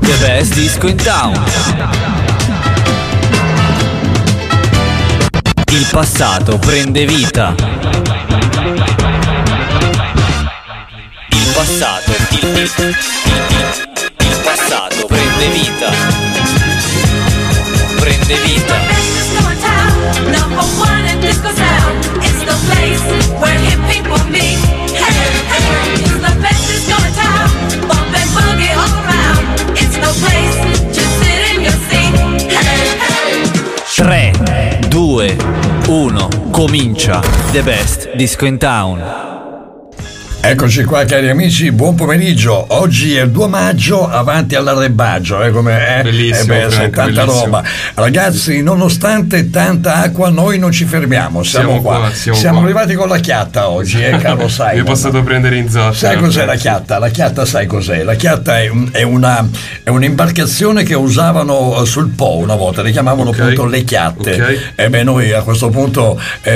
The best disco in town. Il passato prende vita. Il passato prende vita. Prende vita. Number one in disco sound. It's the place where hip people meet. Hey, hey, it's the best disco in town. Bump and boogie all around. It's no place, just sit in your seat. Hey, hey. 3, 2, 1, comincia The Best Disco in Town. Eccoci qua cari amici, buon pomeriggio. Oggi è il 2 maggio, avanti all'arrembaggio, come è? Bellissimo, Frank, tanta bellissimo. roba. Ragazzi, nonostante tanta acqua, noi non ci fermiamo, siamo qua. Siamo arrivati con la chiatta oggi, caro Simon. Mi è passato prendere in zozza. Sai cos'è la chiatta? La chiatta sai cos'è? La chiatta è un'imbarcazione che usavano sul Po una volta, le chiamavano appunto le chiatte. Ok. Noi a questo punto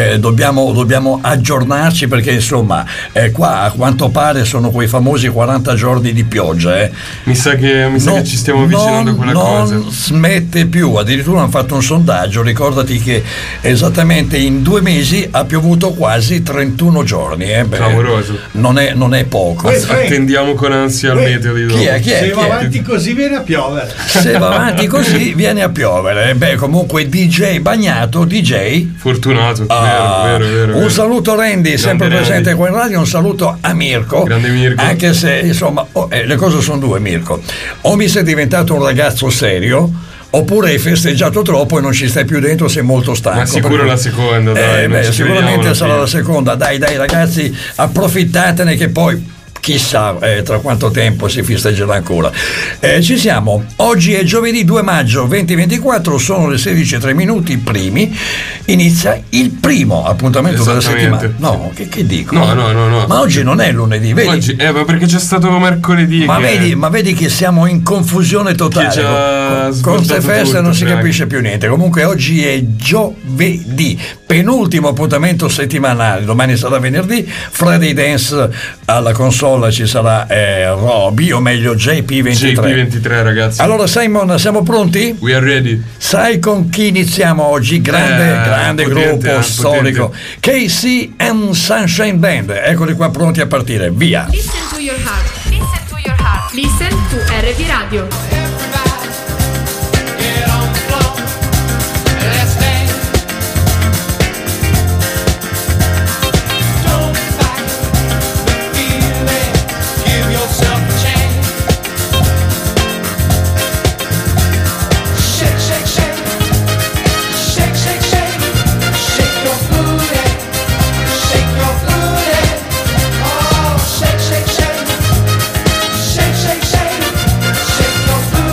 dobbiamo aggiornarci perché insomma qua a quanto pare sono quei famosi 40 giorni di pioggia. Mi sa che ci stiamo avvicinando a quella cosa. Non smette più, addirittura hanno fatto un sondaggio, ricordati che esattamente in 2 mesi ha piovuto quasi 31 giorni. Clamoroso. Non è poco. Attendiamo con ansia il meteo di dopo. Se va avanti così viene a piovere. Se va avanti così viene a piovere. Comunque DJ Bagnato, DJ fortunato, vero. Un saluto Randy, sempre presente qua in radio, un saluto a Mirko. Grande Mirko. Anche se insomma le cose sono due, Mirko. O mi sei diventato un ragazzo serio, oppure hai festeggiato troppo e non ci stai più dentro, sei molto stanco. Ma sicuro la seconda, dai. Sicuramente sarà la seconda. Dai ragazzi, approfittatene che poi chissà tra quanto tempo si festeggerà ancora. Ci siamo. Oggi è giovedì 2 maggio 2024, sono le 16:03 primi. Inizia il primo appuntamento della settimana. No, che dico? No. Ma oggi non è lunedì, vedi? Oggi, perché c'è stato mercoledì. Ma vedi che siamo in confusione totale. Con queste feste non si capisce più niente. Comunque oggi è giovedì, penultimo appuntamento settimanale. Domani sarà venerdì, Friday Dance alla console ci sarà Roby, o meglio JP23, ragazzi. Allora Simon, siamo pronti? We are ready. Sai con chi iniziamo oggi? Grande gruppo storico, KC and Sunshine Band. Eccoli qua pronti a partire, via. Listen to your heart. Listen to your heart. Listen to RV Radio. Shake your booty.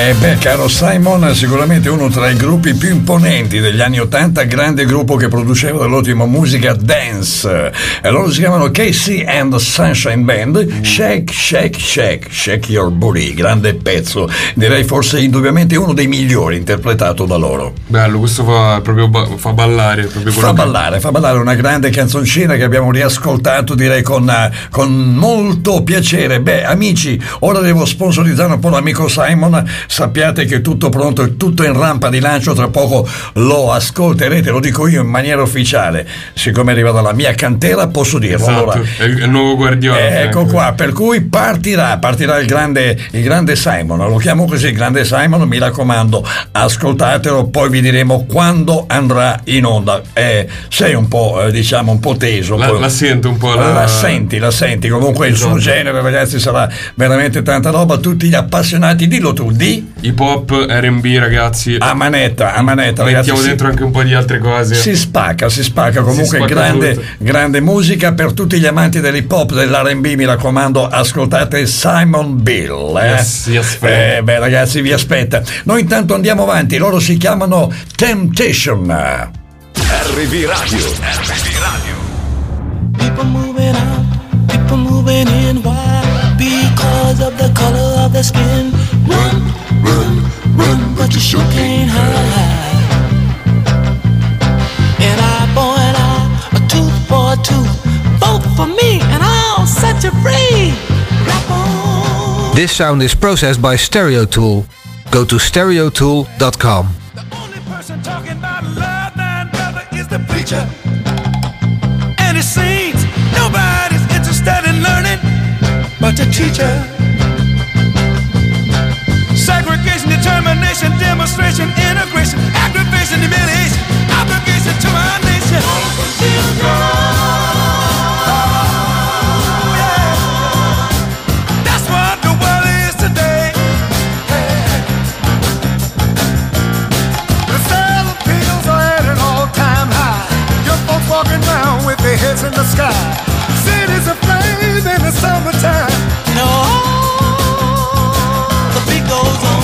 Caro Simon, sicuramente uno tra i gruppi più imponenti degli anni '80, grande gruppo che produceva dell'ottima musica dance. E loro si chiamano KC and the Sunshine Band. Shake, shake, shake, shake your booty, grande pezzo, direi forse indubbiamente uno dei migliori interpretato da loro. Bello, questo fa ballare, proprio fa ballare una grande canzoncina che abbiamo riascoltato, direi con molto piacere. Amici, ora devo sponsorizzare un po' l'amico Simon. Sappiate che è tutto pronto, è tutto in rampa di lancio, tra poco lo ascolterete, lo dico io in maniera ufficiale, siccome arriva dalla mia cantera posso dirlo. Esatto, allora, è il nuovo Guardiola. Ecco qua, per cui partirà il grande Simon, lo chiamo così, il grande Simon, mi raccomando, ascoltatelo, poi vi diremo quando andrà in onda. Sei un po', diciamo, un po' teso. La sento un po'. La senti, comunque esatto. Il suo genere, ragazzi, sarà veramente tanta roba, tutti gli appassionati, dillo tu, di hip hop, R&B, ragazzi, a manetta ragazzi, mettiamo dentro anche un po' di altre cose, si spacca comunque, grande musica per tutti gli amanti dell'hip hop, dell'R&B, mi raccomando, ascoltate Simon Bill. Yes, ragazzi, vi aspetta. Noi intanto andiamo avanti, loro si chiamano Temptation. RV Radio. People moving out, people moving in, why? Because of the color of the skin. Run, but you sure can't hide. An eye for an eye, a tooth for a tooth. Vote for me and I'll set you free. Rap on. This sound is processed by Stereotool. Go to stereotool.com. The only person talking about love, thine brother, is the preacher. And it seems nobody's interested in learning but the teacher. Segregation, determination, demonstration, integration, aggravation, humiliation, obligation to our nation. Yeah. That's what the world is today. The sale of pills are at an all-time high. Young folks walking around with their heads in the sky. Cities aflame in the summertime. No. Goes on.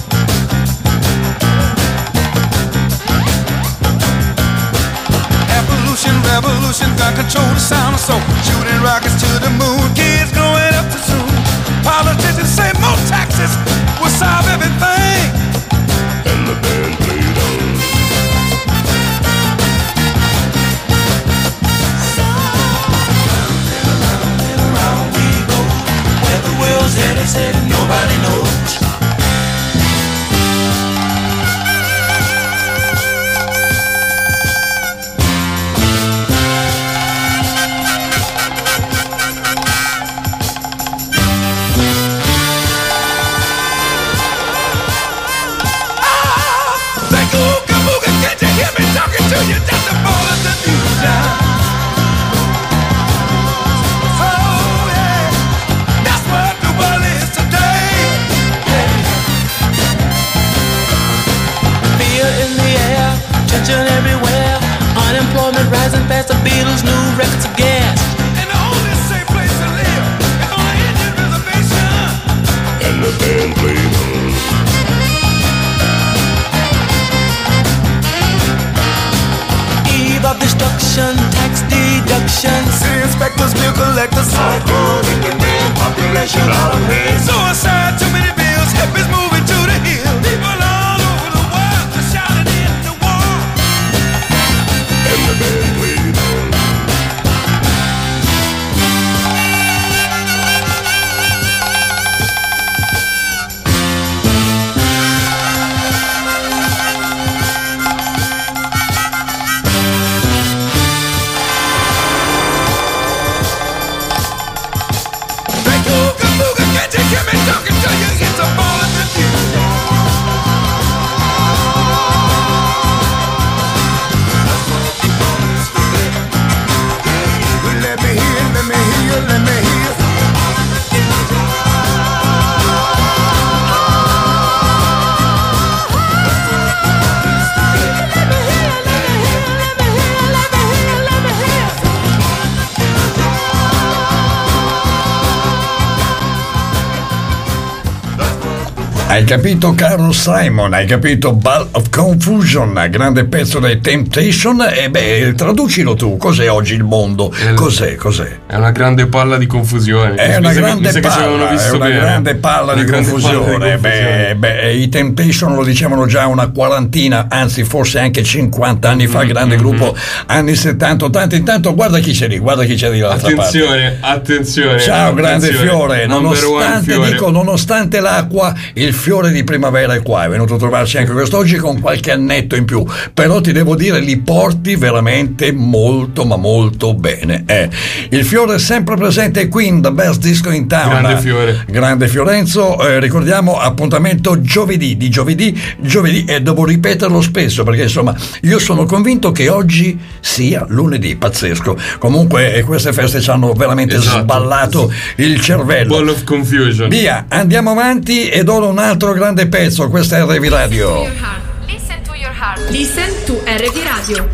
Evolution, revolution, gun control the sound of soul. Shooting rockets to the moon, kids growing up too soon. Politicians say more taxes will solve everything. And the band played on. Round and around we go. Where the world's headed, nobody knows. Everywhere, unemployment rising fast, the Beatles' new records of gas. And the only safe place to live is on an Indian reservation. And the band played on. Eve of destruction, tax deduction. City inspectors, bill collectors, hardcore in the real population out of hand. Suicide, too many bills, hippies moving to the hill. People all over the world are shouting in the war. And the band played on. Can't you hear me Hai capito Carl Simon, hai capito Ball of Confusion, grande pezzo dei Temptation, e beh, traducilo tu, cos'è oggi il mondo? Cos'è? È una grande palla di confusione. È una grande palla di confusione. Beh, i Temptation lo dicevano già una quarantina, anzi forse anche 50 anni fa, grande gruppo, anni 70, 80. Intanto guarda chi c'è lì dall'altra parte. Attenzione. Ciao, grande Fiore. Nonostante l'acqua, il fiore di primavera è qua, è venuto a trovarci anche quest'oggi con qualche annetto in più, però ti devo dire li porti veramente molto ma molto bene. Il fiore è sempre presente qui in The Best Disco in Town. Grande Fiorenzo, ricordiamo appuntamento giovedì e devo ripeterlo spesso perché insomma io sono convinto che oggi sia lunedì, pazzesco. Comunque queste feste ci hanno veramente sballato il cervello. Ball of Confusion. Via, andiamo avanti ed ora un altro grande pezzo, questa è RV Radio. Listen to your heart. Listen to RV Radio.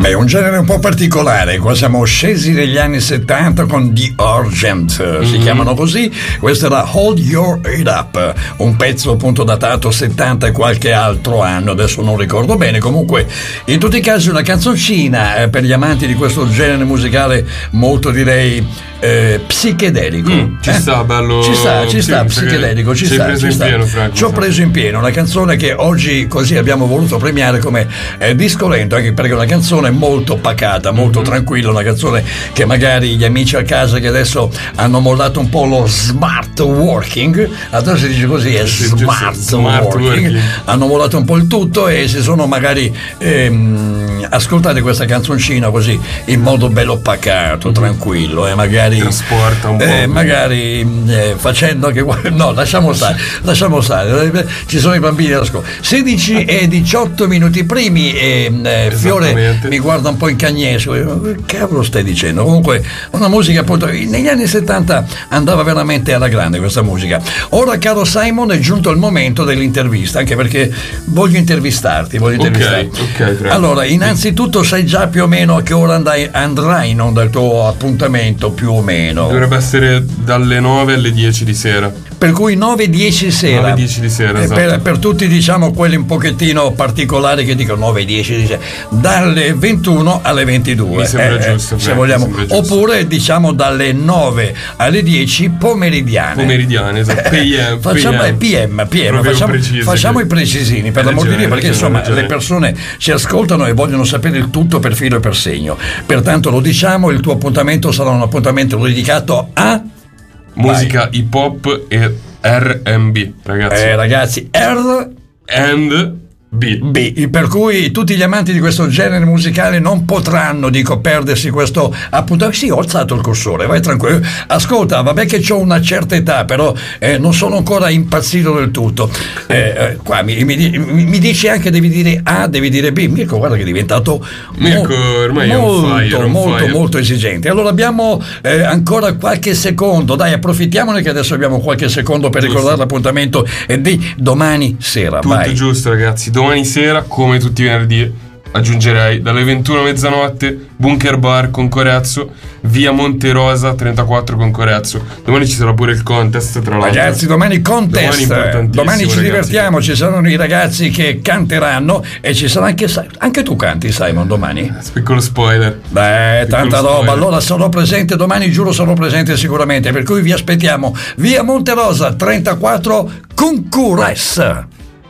Beh, un genere un po' particolare, qua siamo scesi negli anni 70 con The Urgent, si chiamano così. Questo era Hold Your Head Up, un pezzo appunto datato 70 e qualche altro anno, adesso non ricordo bene. Comunque in tutti i casi una canzoncina per gli amanti di questo genere musicale molto direi psichedelico. Ci sta, bello. Ci sta, psichedelico, ci sta. Ci ho preso in pieno, una canzone che oggi così abbiamo voluto premiare come disco lento, anche perché è una canzone molto pacata, molto tranquilla, una canzone che magari gli amici a casa che adesso hanno mollato un po' lo smart working, adesso si dice così, è smart working, hanno mollato un po' il tutto e si sono magari ascoltate questa canzoncina così in modo bello pacato, tranquillo, e magari trasporta un po', magari facendo anche no, lasciamo stare, ci sono i bambini all'ascolto. 16 e 18 minuti primi e Fiore mi guarda un po' in cagnesco, che cavolo stai dicendo? Comunque una musica appunto negli anni 70 andava veramente alla grande questa musica. Ora caro Simon è giunto il momento dell'intervista, anche perché voglio intervistarti. Ok, allora innanzitutto sai già più o meno a che ora andrai in onda il tuo appuntamento, più o meno? Dovrebbe essere dalle 9 alle 10 di sera. Per cui 9-10 sera. 9-10 di sera, esatto. Per tutti diciamo quelli un pochettino particolari che dicono 9-10 di sera, dalle 21 alle 22. Mi sembra giusto. Se vogliamo. Oppure diciamo dalle 9 alle 10 pomeridiane. Esatto. PM. Facciamo i precisini, per l'amor di Dio, perché insomma le persone ci ascoltano e vogliono sapere il tutto per filo e per segno. Pertanto lo diciamo, il tuo appuntamento sarà un appuntamento dedicato a musica hip hop e R&B, ragazzi. Ragazzi, B. Per cui tutti gli amanti di questo genere musicale non potranno, perdersi questo appuntamento. Sì, ho alzato il cursore, vai tranquillo. Ascolta, vabbè che ho una certa età, però non sono ancora impazzito del tutto. Qua mi dici anche devi dire A, devi dire B. Mirko, guarda che è diventato ormai molto esigente. Allora abbiamo ancora qualche secondo, dai, approfittiamone che adesso abbiamo qualche secondo per ricordare l'appuntamento di domani sera. Tutto vai. Giusto, ragazzi. Domani sera, come tutti i venerdì, aggiungerei dalle 21 a mezzanotte, Bunker Bar con Corezzo, via Monterosa 34 con Corezzo. Domani ci sarà pure il contest, tra l'altro. Ragazzi, domani contest. Domani ci divertiamo, ci saranno i ragazzi che canteranno e ci sarà anche tu canti, Simon, domani? Piccolo spoiler. Tanta roba. Allora sarò presente domani, giuro sarò presente sicuramente, per cui vi aspettiamo. Via Monterosa 34 con Corezzo.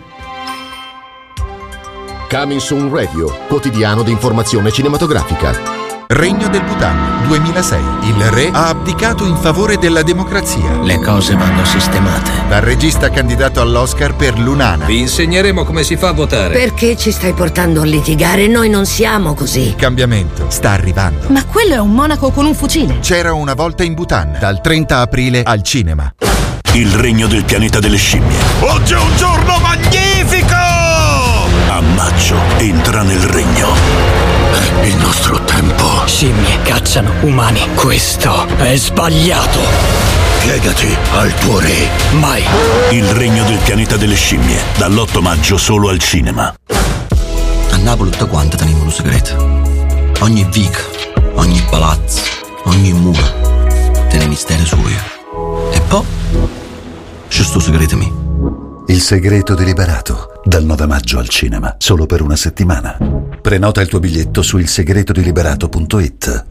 Coming Soon Radio, quotidiano di informazione cinematografica. Regno del Bhutan, 2006. Il re ha abdicato in favore della democrazia. Le cose vanno sistemate. Dal regista candidato all'Oscar per Lunana. Vi insegneremo come si fa a votare. Perché ci stai portando a litigare? Noi non siamo così. Il cambiamento sta arrivando. Ma quello è un monaco con un fucile. C'era una volta in Bhutan, dal 30 aprile al cinema. Il regno del pianeta delle scimmie. Oggi è un giorno magnifico! A maggio entra nel regno. È il nostro tempo. Scimmie cacciano umani. Questo è sbagliato. Piegati al tuo re. Mai. Il regno del pianeta delle scimmie. Dall'8 maggio solo al cinema. A Napoli tutta quanta teniamo un segreto. Ogni vica, ogni palazzo, ogni mura tiene mistero suo. E poi c'è sto segreto mio. Il segreto deliberato, dal 9 maggio al cinema, solo per una settimana. Prenota il tuo biglietto su ilsegretodiliberato.it.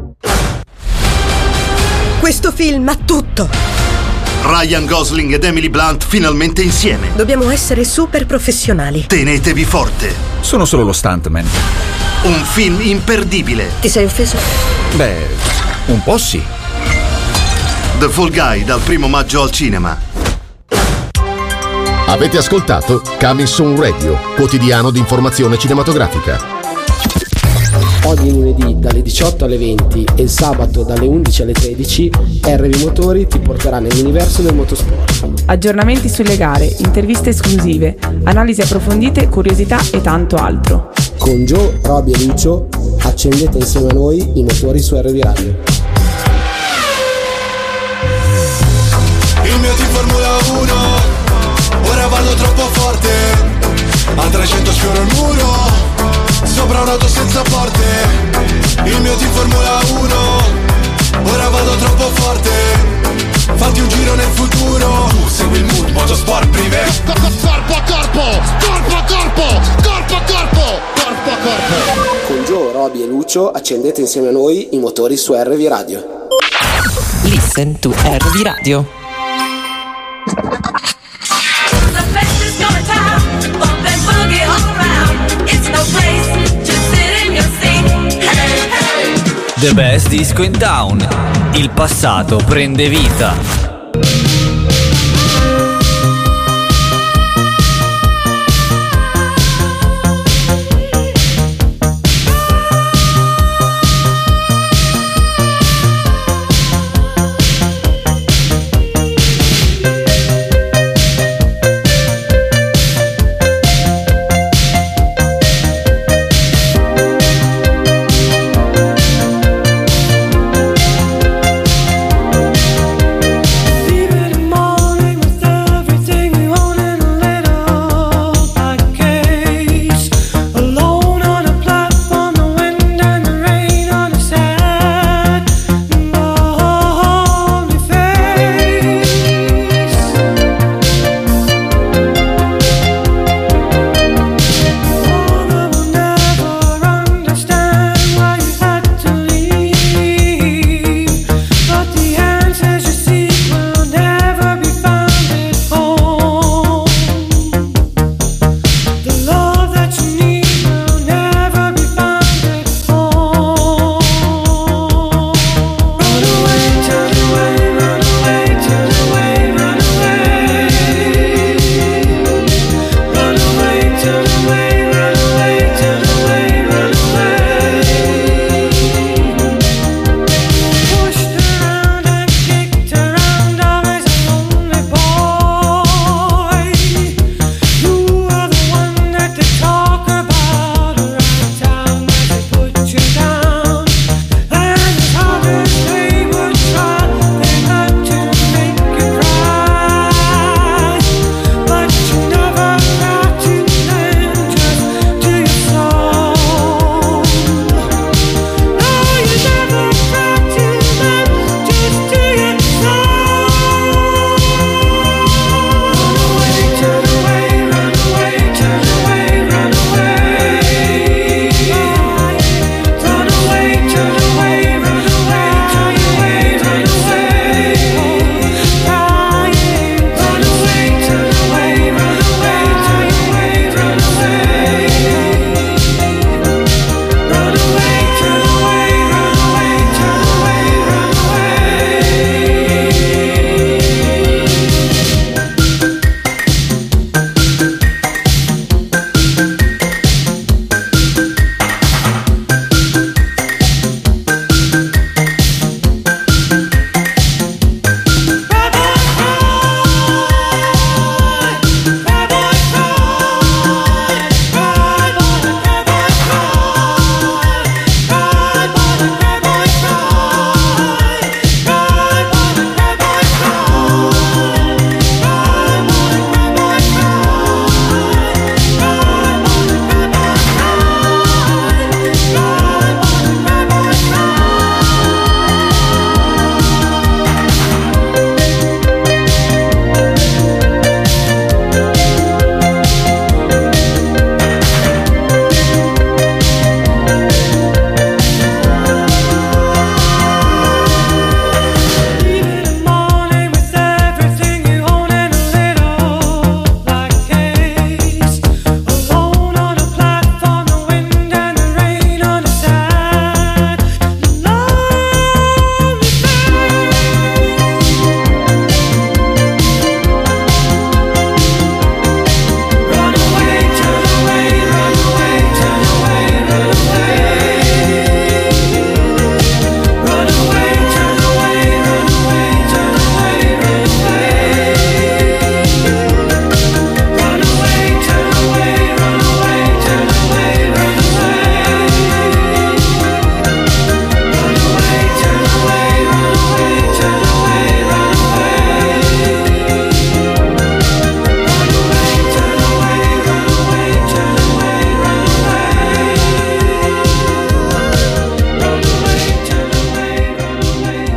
Questo film ha tutto. Ryan Gosling ed Emily Blunt finalmente insieme. Dobbiamo essere super professionali. Tenetevi forte. Sono solo lo stuntman. Un film imperdibile. Ti sei offeso? Beh, un po' sì. The Fall Guy dal 1 maggio al cinema. Avete ascoltato Coming Soon Radio, quotidiano di informazione cinematografica. Ogni lunedì dalle 18 alle 20 e il sabato dalle 11 alle 13 RV Motori ti porterà nell'universo del motorsport. Aggiornamenti sulle gare, interviste esclusive, analisi approfondite, curiosità e tanto altro. Con Joe, Robby e Lucio accendete insieme a noi i motori su RV Radio. Il mio team Formula 1 ora vanno troppo forte, a 300 sfioro il muro, sopra un'auto senza porte, Corpo a corpo, corpo a corpo, corpo a corpo, corpo a corpo. Con Gio, Roby e Lucio accendete insieme a noi i motori su RV Radio. Listen to RV Radio. The best is going down, bump and boogie all around. It's no place, just sit in your seat. Hey, hey. The Best Disco in Town. Il passato prende vita.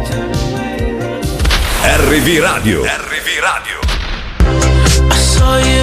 RV Radio. I saw you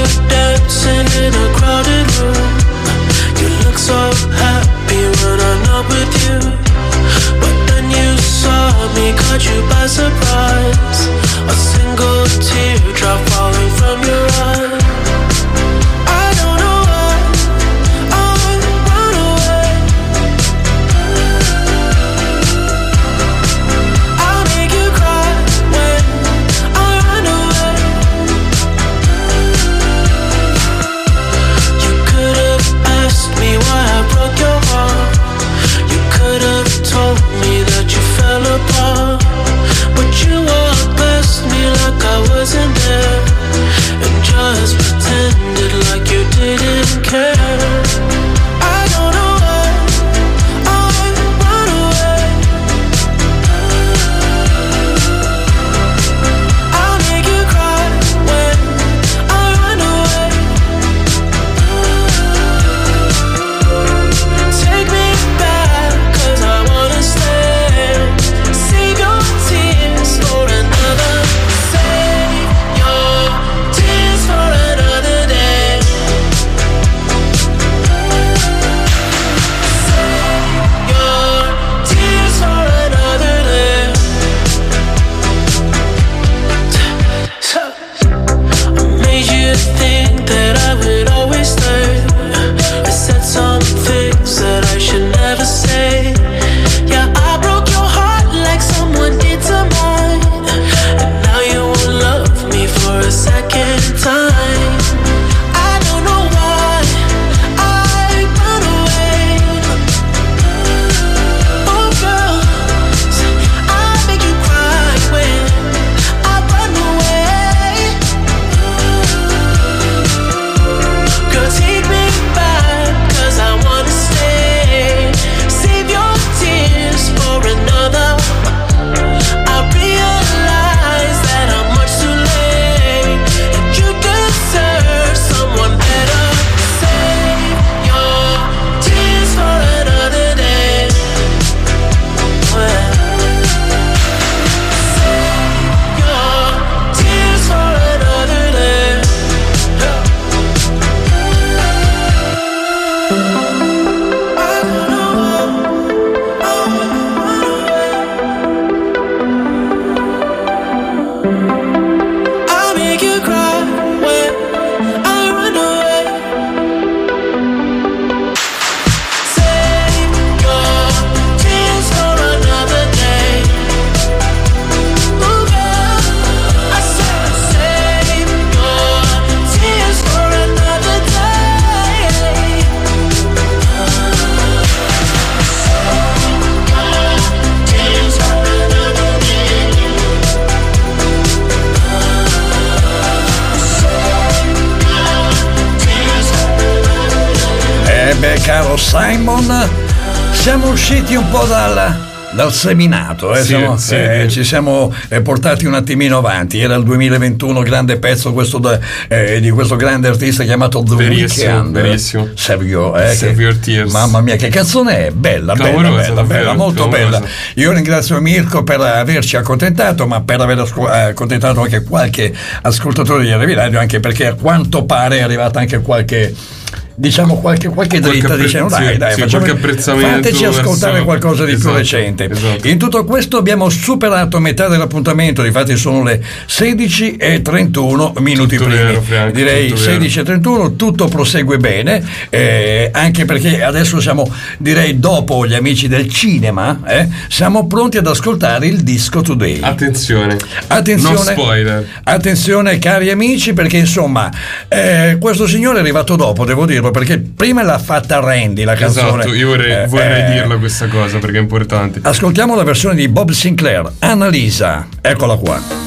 caro Simon. Siamo usciti un po' dal seminato, ci siamo portati un attimino avanti. Era il 2021, grande pezzo questo di questo grande artista chiamato The Weeknd. Verissimo. Save Your Tears. Mamma mia, che canzone è bella, bella, molto bella. Io ringrazio Mirko per averci accontentato, ma per aver accontentato anche qualche ascoltatore di RV Radio, anche perché a quanto pare è arrivata anche qualche dritta, dicendo dai, fateci ascoltare qualcosa di più recente. In tutto questo abbiamo superato metà dell'appuntamento, difatti sono le 16:31 minuti primi, direi 16:31, tutto prosegue bene, anche perché adesso siamo, direi, dopo gli amici del cinema, siamo pronti ad ascoltare il Disco Today. Attenzione, no spoiler. Attenzione cari amici, perché insomma questo signore è arrivato dopo, devo dirlo, perché prima l'ha fatta Randy la canzone. Esatto, io vorrei dirla questa cosa perché è importante. Ascoltiamo la versione di Bob Sinclair, Annalisa, eccola qua.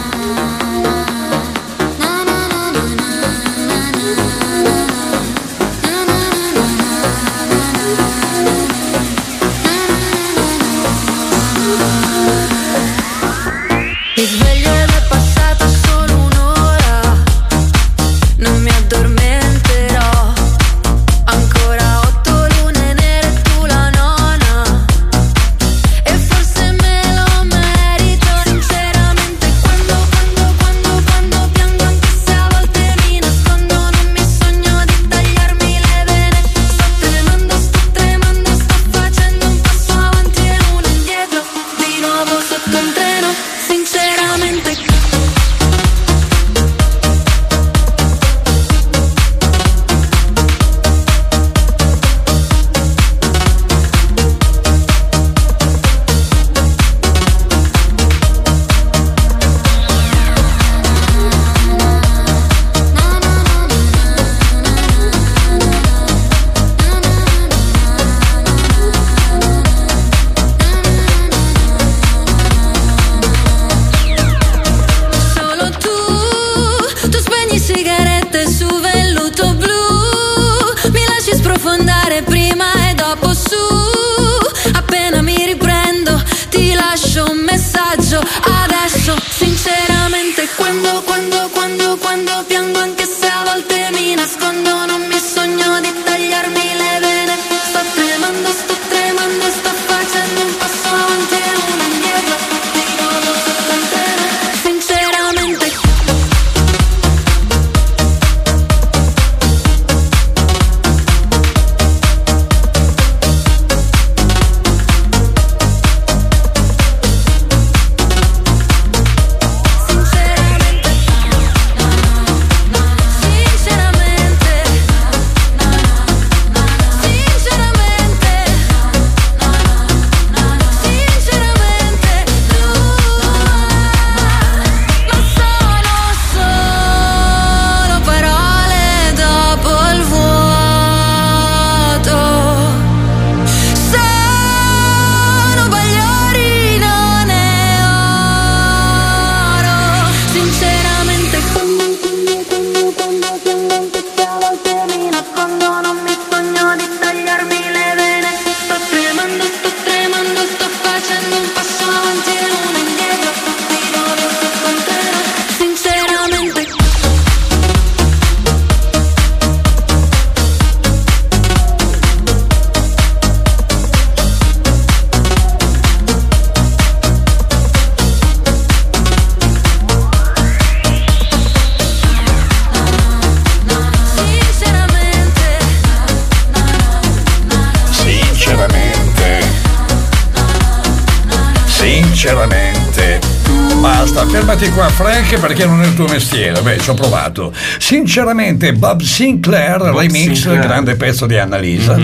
Basta, fermati qua Frank, perché non è il tuo mestiere. Beh, ci ho provato. Sinceramente, Bob Sinclair, remix, grande pezzo di Annalisa.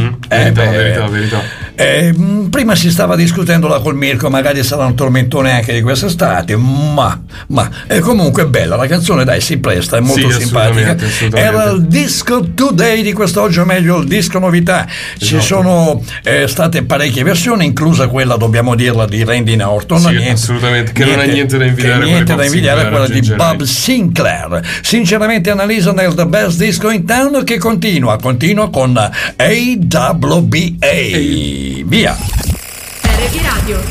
Verità. Prima si stava discutendo là col Mirko, magari sarà un tormentone anche di quest'estate, ma è comunque bella la canzone, dai, si presta, è molto simpatica. Era il Disco Today di quest'oggi, o meglio il disco novità. Ci sono state parecchie versioni, inclusa quella, dobbiamo dirla, di Randy Orton. Sì, assolutamente, che non ha niente da invidiare invidiare niente da invidiare quella quella di Bob Sinclair. Sinceramente Annalisa nel The Best Disco in Town, che continua con AWBA. Via. RB Radio.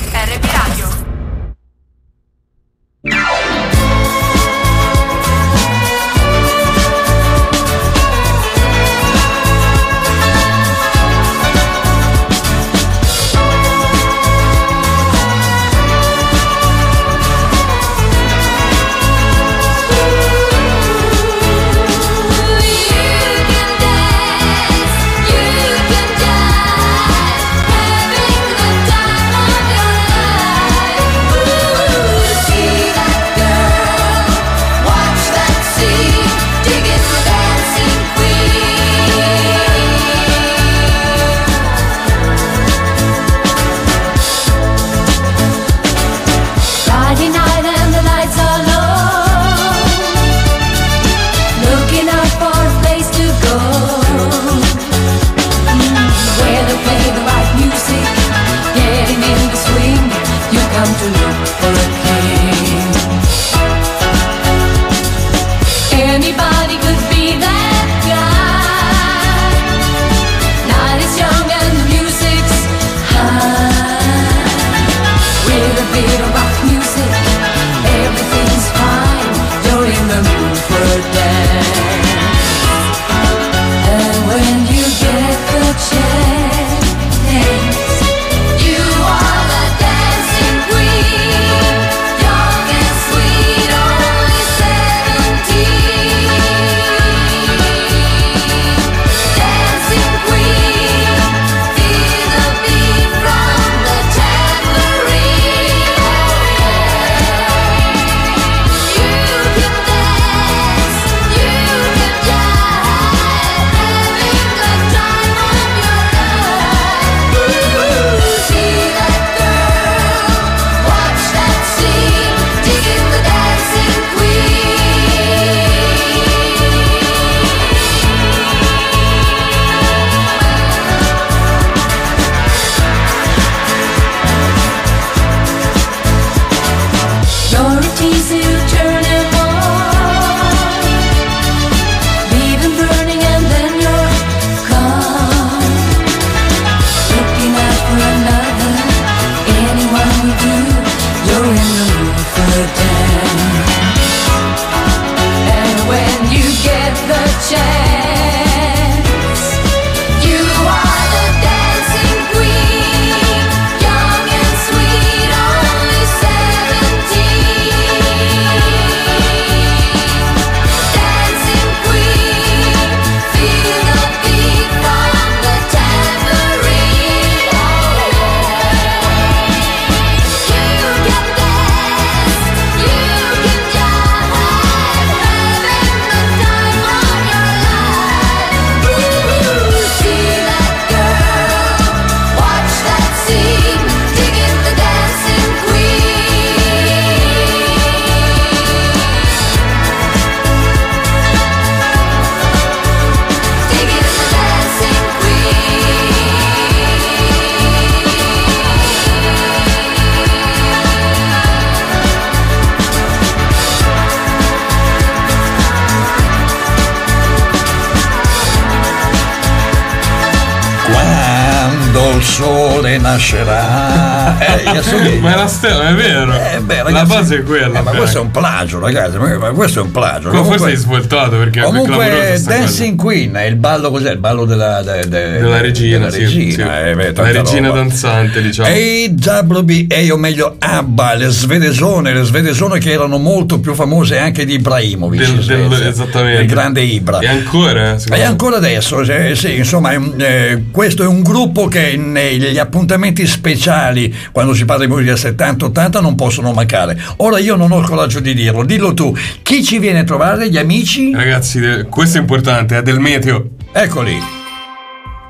il sole nascerà. Ma è la stella, è vero. Ragazzi, la base è quella. Ma questo è un plagio, ragazzi. Ma questo è un plagio. Forse hai svoltato perché comunque Dancing Queen è il ballo, cos'è? Il ballo della regina. Sì. La regina danzante, diciamo. AWBA, o meglio ABBA, le svedesone che erano molto più famose anche di Ibrahimovic. Esattamente. Il grande Ibra. E ancora? E ancora adesso, sì, insomma, questo è un gruppo che negli appuntamenti speciali, quando si parla di musica 70-80, non possono mancare. Ora io non ho il coraggio di dirlo, dillo tu. Chi ci viene a trovare? Gli amici? Ragazzi, questo è importante, è del meteo. Eccoli.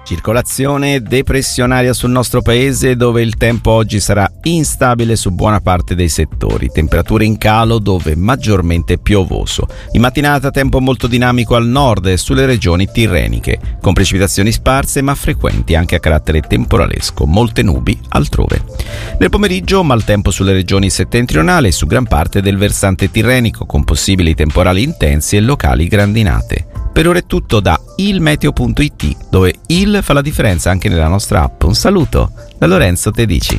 Circolazione depressionaria sul nostro paese, dove il tempo oggi sarà instabile su buona parte dei settori, temperature in calo dove maggiormente piovoso. In mattinata tempo molto dinamico al nord e sulle regioni tirreniche, con precipitazioni sparse ma frequenti anche a carattere temporalesco, molte nubi altrove. Nel pomeriggio maltempo sulle regioni settentrionali e su gran parte del versante tirrenico, con possibili temporali intensi e locali grandinate. Per ora è tutto da ilmeteo.it, dove il fa la differenza anche nella nostra app. Un saluto da Lorenzo Tedici.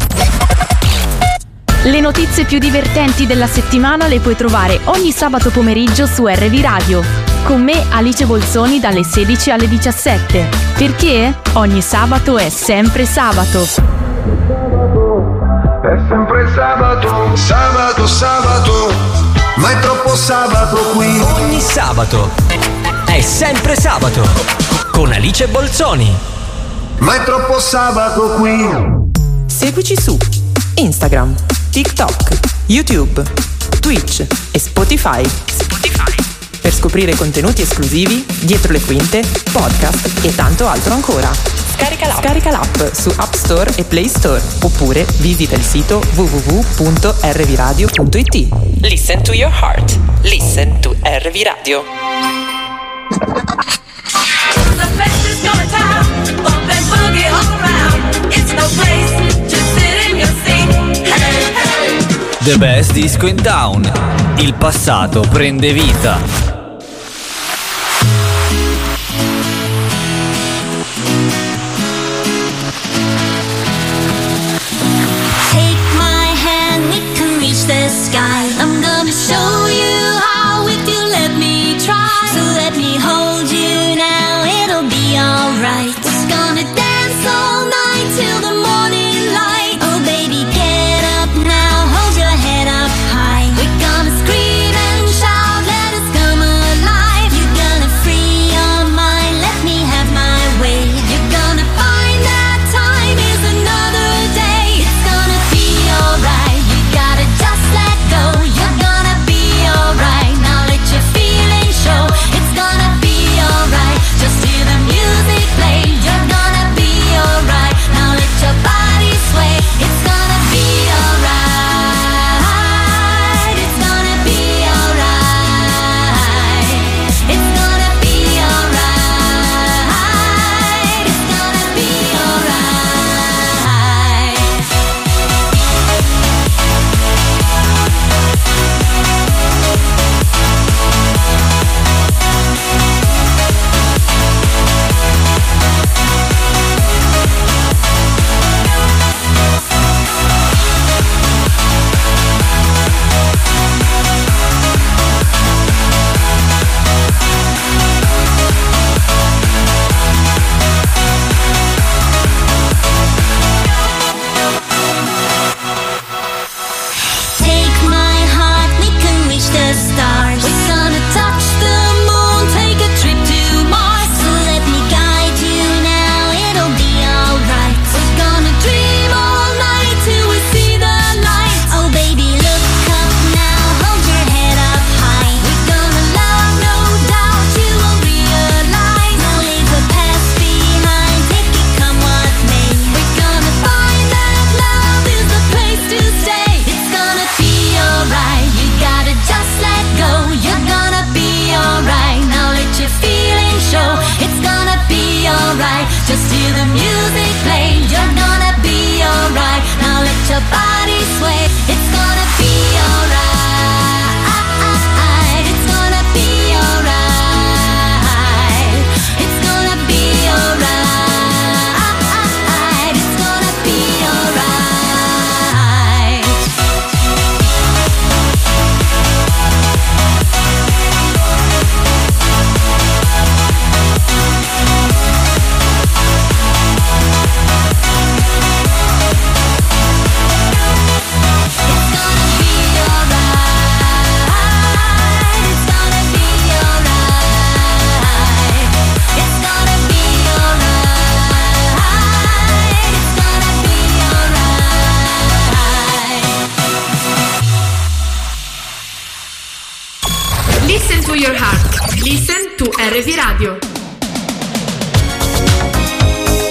Le notizie più divertenti della settimana le puoi trovare ogni sabato pomeriggio su RV Radio. Con me Alice Bolzoni dalle 16 alle 17. Perché ogni sabato è sempre sabato. È sempre sabato, sabato, sabato, ma è troppo sabato qui. Ogni sabato è sempre sabato con Alice Bolzoni. Ma è troppo sabato qui. Seguici su Instagram, TikTok, YouTube, Twitch e Spotify. Per scoprire contenuti esclusivi, dietro le quinte, podcast e tanto altro ancora. Scarica l'app su App Store e Play Store oppure visita il sito www.rvradio.it. Listen to your heart. Listen to RV Radio. The best is going down, bump and boogie all around. It's no place, just sit in your seat. Hey, hey. The Best Disco in Town. Il passato prende vita. Take my hand, we can reach the sky. I'm gonna show you how if you let me try. So let me hold you now, it'll be alright. We're gonna dance all night till the morning light. Oh baby, get up now, hold your head up high. We're gonna scream and shout, let us come alive. You're gonna free your mind, let me have my way. You're gonna find that time is another day. It's gonna be alright, you gotta just let go. You're gonna be alright, now let your feelings show. It's gonna be alright, just hear the music play. You're gonna be alright, now let your body sway. It's gonna be alright, it's gonna be alright. It's gonna be alright, it's gonna be alright. Take my heart, we can reach the stars. We're gonna touch the moon, take a trip to Mars. So let me guide you now, it'll be alright. We're gonna dream all night till we see the light. Oh baby, look up now, hold your head up high. We're gonna love, no doubt, you will realize. Now leave the past behind, take it come what may. We're gonna find that love is the place to stay. It's gonna be alright, you gotta just let go. You're gonna be alright, now let your feelings show. It's gonna be alright, just hear the music play. You're gonna be alright, now let your body sway. It's gonna be alright, it's gonna be alright. It's gonna be alright, it's gonna be alright. Listen to your heart. Listen to RV Radio.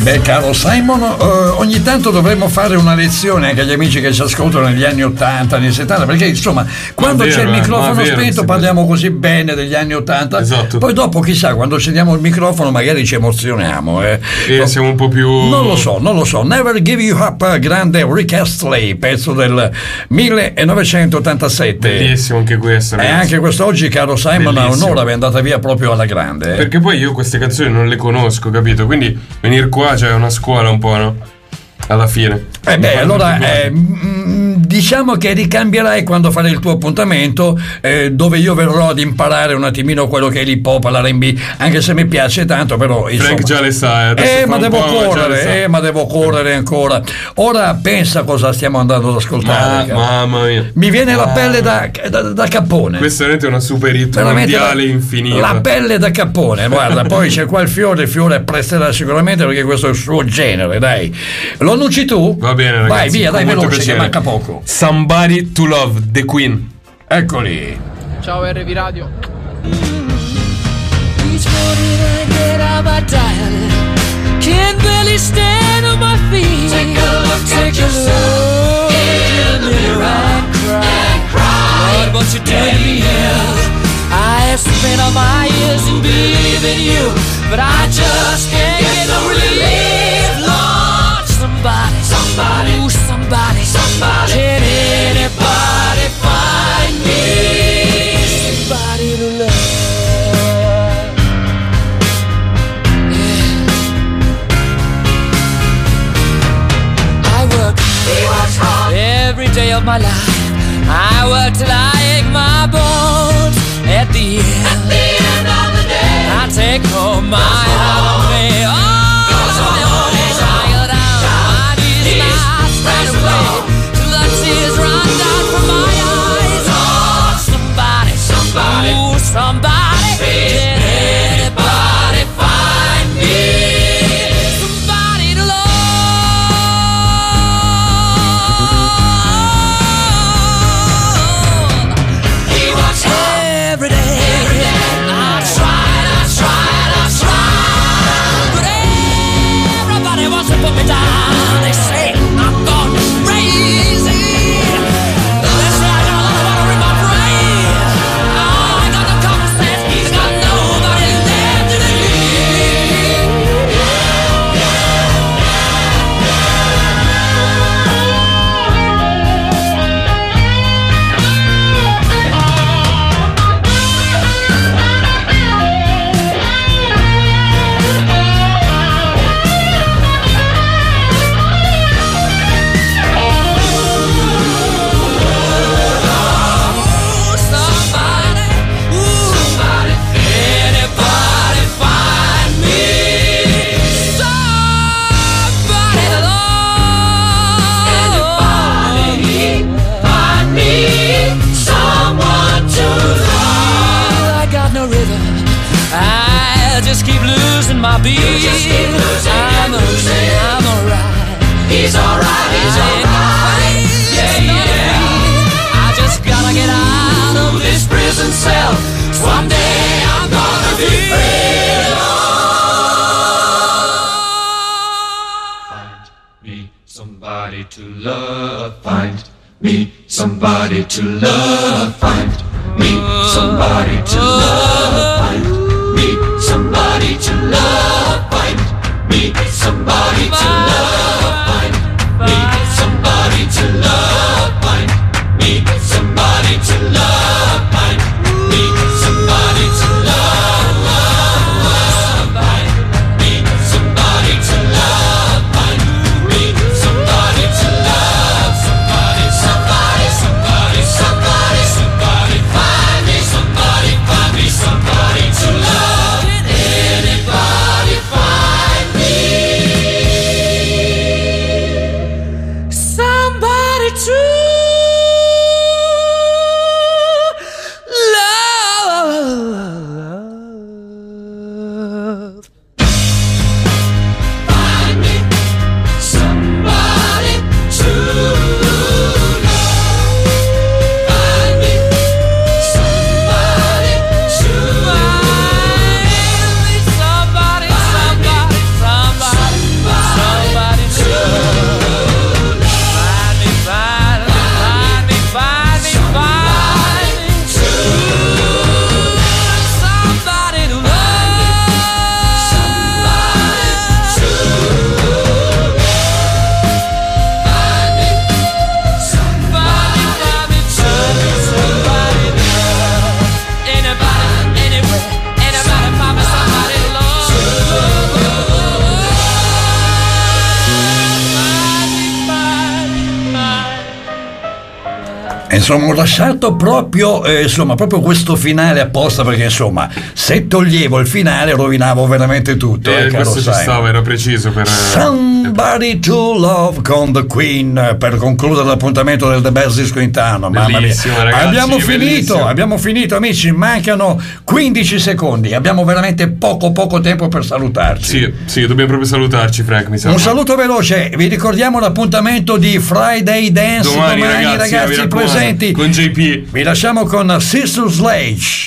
beh, caro Simon, ogni tanto dovremmo fare una lezione anche agli amici che ci ascoltano negli anni 80, anni 70, perché insomma quando c'è il microfono spento parliamo così bene degli anni 80, esatto. Poi dopo chissà, quando accendiamo il microfono magari ci emozioniamo. E siamo un po' più... Non lo so. Never Give You Up, grande Rick Astley, pezzo del 1987. Bellissimo anche questo. E anche quest'oggi, caro Simon, a un'ora è andata via proprio alla grande. Perché poi io queste canzoni non le conosco, capito? Quindi venire qua c'è una scuola un po', no? Alla fine. Allora diciamo che ricambierai quando farai il tuo appuntamento, dove io verrò ad imparare un attimino quello che è l'hip hop, l'R&B, anche se mi piace tanto, però insomma, Frank già le sa, ma devo correre ancora. Ora pensa cosa stiamo andando ad ascoltare. Mamma mia, mi viene la pelle da cappone. Questa è veramente una super hit mondiale infinita. La pelle da cappone, guarda. Poi c'è qua il fiore apprezzerà sicuramente, perché questo è il suo genere. Dai, lo annunci tu? Va bene, ragazzi. Vai via, dai, veloce, piacere. che manca poco. Somebody to Love, The Queen. Eccoli. Ciao RV Radio. Each morning I get out my diary, can't barely stand on my feet. Take a look at yourself in the mirror and cry. Lord, what you doing to me here? I have spent all my years in believing you, but I just can't get no relief. Lord, somebody, ooh, somebody, can anybody find me somebody to love? Every day of my life, I work till I ache my bones. At the end of the day, I take home my holiday. Oh, I go down my knees and I spread away till the tears run down from my eyes. Oh, somebody, ooh, somebody, can anybody find me somebody to love? Every day, I tried, but everybody wants to put me down. They say I'm gone crazy. They say I got a lot of water in my brain. Oh, I got no common sense, I got nobody left to my beat. I'm alright. He's alright. Yeah, I just gotta get out of this prison cell. Someday I'm gonna be free. Find me somebody to love. Find me somebody to love. Find me somebody to love. Find me somebody to love. Find me somebody to love. Find me somebody to love. Find me somebody to love. Find me somebody to love. Find me somebody to love. Find me somebody to love. Somebody, somebody, somebody, somebody, somebody. Find me somebody, find me somebody. Insomma, ho lasciato proprio questo finale apposta perché insomma, se toglievo il finale rovinavo veramente tutto. Questo ci stava, era preciso per Somebody to Love con The Queen per concludere l'appuntamento del The Best Disco in Town. Mamma mia, ragazzi, abbiamo finito amici, mancano 15 secondi, abbiamo veramente poco tempo per salutarci. Sì, dobbiamo proprio salutarci, Frank, mi sa. Un saluto veloce, vi ricordiamo l'appuntamento di Friday Dance domani ragazzi presenti con JP. Vi lasciamo con Sister Sledge.